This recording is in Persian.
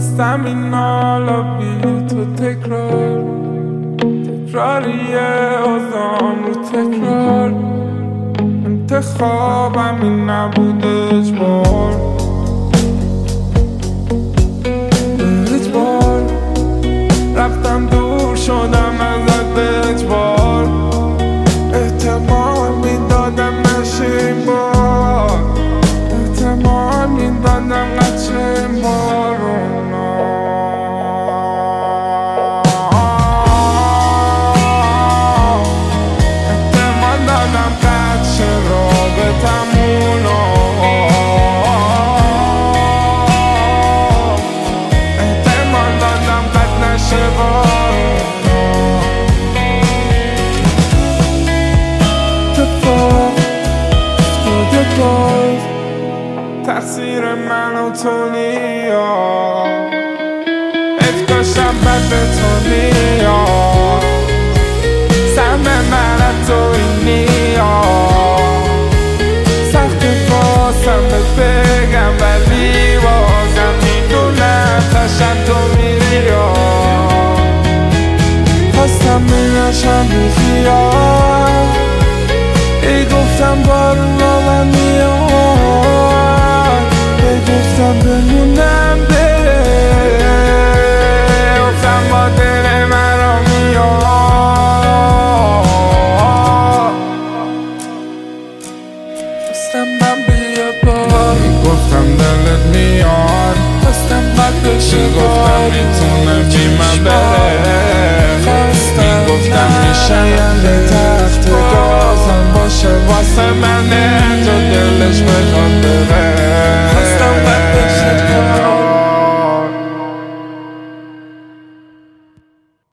خواستم این حالا بی تو تکراریه آزام رو تکرار. انتخابم این نبود اجبار، رفتم دور شدم ازت به اجبار. احتمال میدادم نشه این بار، احتمال میدادم نشه این بار. احتمال دادم نشه رابطمونو، احتمال دادم قد نشه تقصیر من و تو نیاد، افکاشم بد به تو نیاد، سهم من از تو این نیاد. سخت بازم بهت بگم ولی بازم میدونم قشنگ تو میری. خواستم بینشم بیخیال، ای گفتم بارون با من میاد، ای گفتم بمونم بره، گفتم با دل من را میاد. خواستم من بیاد بار، گفتم دلت میاد، خواستم بد بشه گفتم میتونه بی من بره، گفتم میشه یعنی تخت گازم باشه واسه منه.